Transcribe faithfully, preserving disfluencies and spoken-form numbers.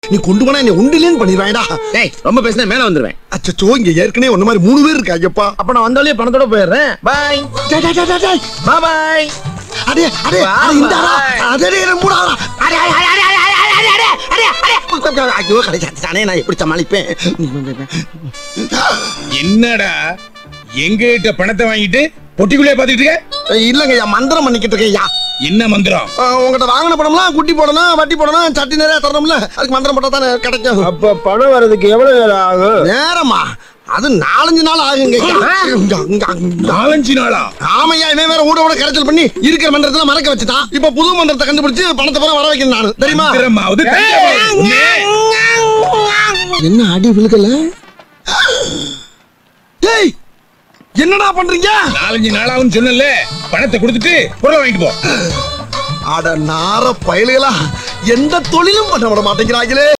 நீ கொண்டு போனா என்ன உண்டிலேன்னு பண்ணிடுவாயடா. டேய் ரொம்ப பேசினா மேல வந்துருவேன். அச்சோ இங்க ஏற்கனவே ஒன்ன மாதிரி மூணு பேர் இருக்காங்கப்பா. அப்ப நான் வந்தாலே பணத்தோட போயிடுறேன். பை டேய் டேய் டேய் டேய் பை பை. அடே அடே அடே இந்தாடா. அடே மூடாடா. அடே அடே அடே அடே அடே அடே அடே அடே. ஐயோ கடைச்சானே நான் எப்படி சமாளிப்பேன்? என்னடா எங்க கிட்ட பணத்தை வாங்கிட்டு பொட்டிக்குள்ளே பாத்துக்கிட்டு இருக்க? இல்லங்க ஐயா மந்திரம் பண்ணிக்கிட்டு இருக்கேன்யா. என்ன மந்திரம்? உங்ககிட்ட வாங்கின பணம்லாம் குட்டி போடணும், வட்டி போடணும், சட்டி நிறைய தரணும்ல, அதுக்கு மந்திரம் போட்டா தானே கிடைக்கும். அப்ப பணம் வர்றதுக்கு எவ்வளவு நேரம் ஆகும்? நேரமா? அது நாலஞ்சு நாள் ஆகுங்க. நாலஞ்சு நாளா? ஆமையா, இவன் வேற ஊட ஊட கரைச்சல் பண்ணி இருக்கிற மந்திரத்துல மறக்க வச்சுட்டான். இப்ப புது மந்திரத்தை கண்டுபிடிச்சு பணத்தை பூரா வர வைக்கணும் நானு, தெரியுமா? என்ன அடி விழுகல? டேய் என்னடா பண்றீங்க? நாலஞ்சு நாளாவும் சொன்னல, பணத்தை கொடுத்துட்டு பொருளை வாங்கிட்டு போ. அட நார பயலுகளா, எந்த தொழிலும் பண்ண விட மாட்டேங்கிறாங்களே.